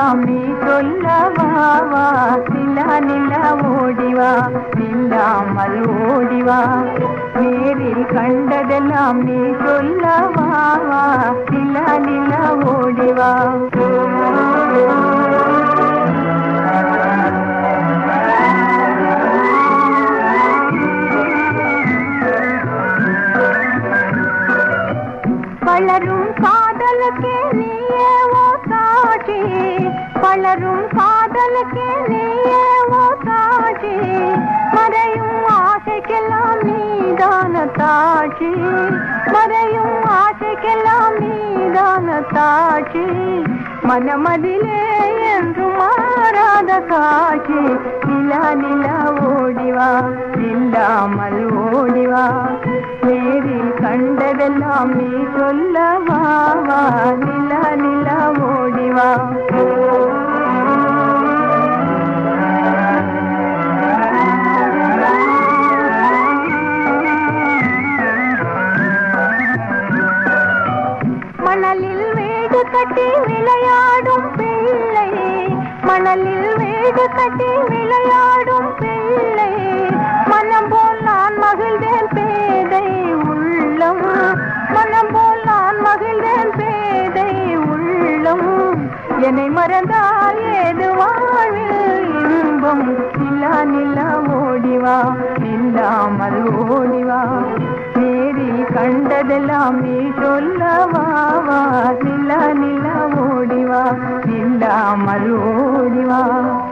கண்டதெல்லாம் நீ சொல்லவா நிலா நிலா ஓடிவா நில்லாமல் ஓடிவா நேரில் கண்டதெல்லாம் நீ சொல்லவா நிலா நிலா ஓடிவா பலரும் காதலுக்கே நீயே ஓ சாட்சி பலரும் காதலுக்கே நீயே ஓ சாட்சி மறையும் ஆசைக்கெல்லாம் நீதான சாட்சி மறையும் ஆசைக்கெல்லாம் நீதான சாட்சி மனமதிலே என்று மாறாத காட்சி நிலா நிலா ஓடிவா நில்லாமல் ஓடிவா நேரில் கண்டதெல்லாம் நீ சொல்லவா நிலா நிலா ஓடிவா மணலில் வீடு கட்டி விளையாடும் பிள்ளை மணலில் வீடு கட்டி விளையாடும் பிள்ளை மனம் போல் நான் மகிழ்ந்தேன் பேதை உள்ளம் மனம் போல் நான் மகிழ்ந்தேன் பேதை உள்ளம் என்னை மறந்தால் ஏது வாழ்வில் இன்பம் நிலா நிலா ஓடிவா நில்லாமல் ஓடிவா நேரில் கண்டதெல்லாம் நீ சொல்லவா நிலா நிலா ஓடிவா நில்லாமல் ஓடிவா